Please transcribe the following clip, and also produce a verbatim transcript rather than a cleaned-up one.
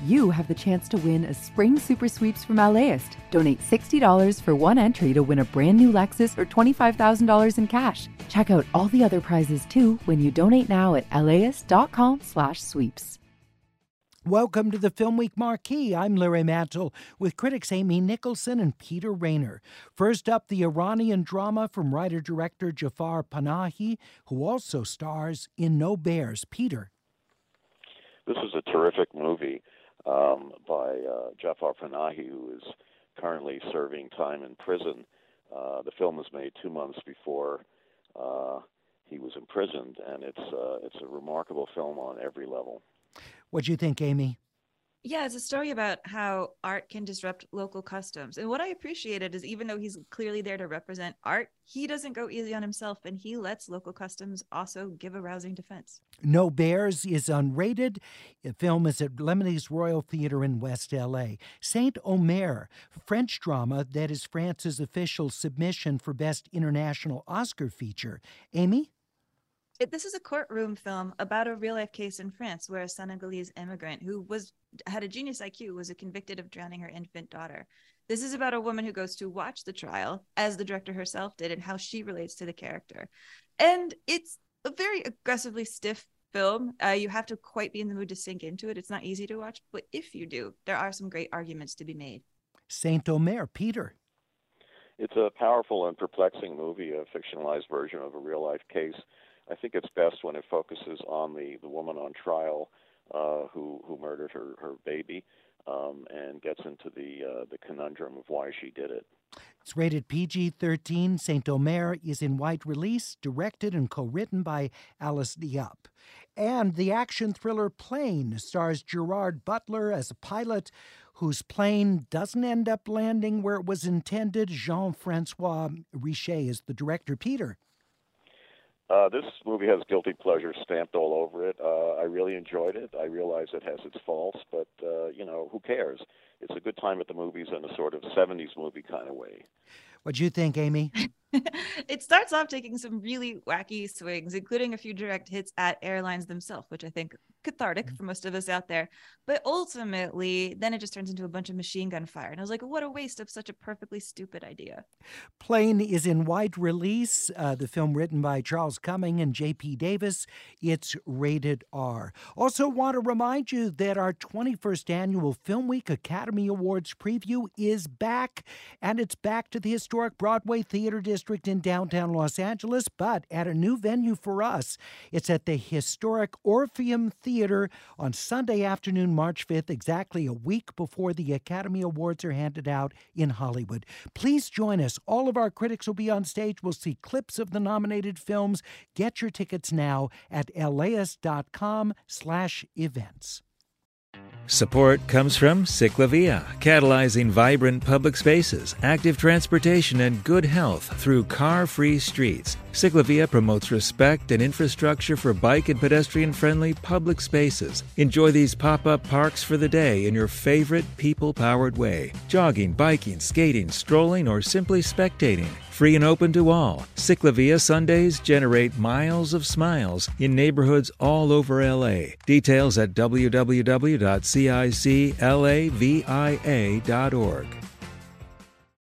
you have the chance to win a spring super sweeps from LAist. Donate sixty dollars for one entry to win a brand new Lexus or twenty-five thousand dollars in cash. Check out all the other prizes too when you donate now at laist.com slash sweeps. Welcome to the Film Week Marquee. I'm Larry Mantle with critics Amy Nicholson and Peter Rayner. First up, the Iranian drama from writer-director Jafar Panahi, who also stars in No Bears. Peter. This is a terrific movie um, by uh, Jafar Panahi, who is currently serving time in prison. Uh, the film was made two months before uh, he was imprisoned, and it's uh, it's a remarkable film on every level. What do you think, Amy? Yeah, it's a story about how art can disrupt local customs. And what I appreciated is even though he's clearly there to represent art, he doesn't go easy on himself, and he lets local customs also give a rousing defense. No Bears is unrated. The film is at Lebanese Royal Theatre in West L A. Saint Omer, French drama that is France's official submission for Best International Oscar Feature. Amy? It, this is a courtroom film about a real-life case in France where a Senegalese immigrant who was had a genius I Q was convicted of drowning her infant daughter. This is about a woman who goes to watch the trial, as the director herself did, and how she relates to the character. And it's a very aggressively stiff film. Uh, you have to quite be in the mood to sink into it. It's not easy to watch, but if you do, there are some great arguments to be made. Saint Omer, Peter. It's a powerful and perplexing movie, a fictionalized version of a real-life case. I think it's best when it focuses on the, the woman on trial uh, who who murdered her, her baby um, and gets into the uh, the conundrum of why she did it. It's rated P G thirteen. Saint Omer is in wide release, directed and co-written by Alice Diop. And the action thriller Plane stars Gerard Butler as a pilot whose plane doesn't end up landing where it was intended. Jean-Francois Richet is the director. Peter. Uh, this movie has guilty pleasure stamped all over it. Uh, I really enjoyed it. I realize it has its faults, but, uh, you know, who cares? It's a good time at the movies in a sort of seventies movie kind of way. What'd you think, Amy? It starts off taking some really wacky swings, including a few direct hits at airlines themselves, which I think cathartic for most of us out there. But ultimately, then it just turns into a bunch of machine gun fire. And I was like, what a waste of such a perfectly stupid idea. Plane is in wide release. Uh, the film written by Charles Cumming and J P Davis. It's rated R. Also want to remind you that our twenty-first Annual Film Week Academy Awards preview is back. And it's back to the historic Broadway Theater District in downtown Los Angeles, but at a new venue for us. It's at the historic Orpheum Theater on Sunday afternoon, March fifth, exactly a week before the Academy Awards are handed out in Hollywood. Please join us. All of our critics will be on stage. We'll see clips of the nominated films. Get your tickets now at laist.com slash events. Support comes from Ciclavia, catalyzing vibrant public spaces, active transportation, and good health through car-free streets. Ciclavia promotes respect and infrastructure for bike and pedestrian-friendly public spaces. Enjoy these pop-up parks for the day in your favorite people-powered way. Jogging, biking, skating, strolling, or simply spectating. Free and open to all. Ciclavia Sundays generate miles of smiles in neighborhoods all over L A. Details at w w w dot ciclavia dot org.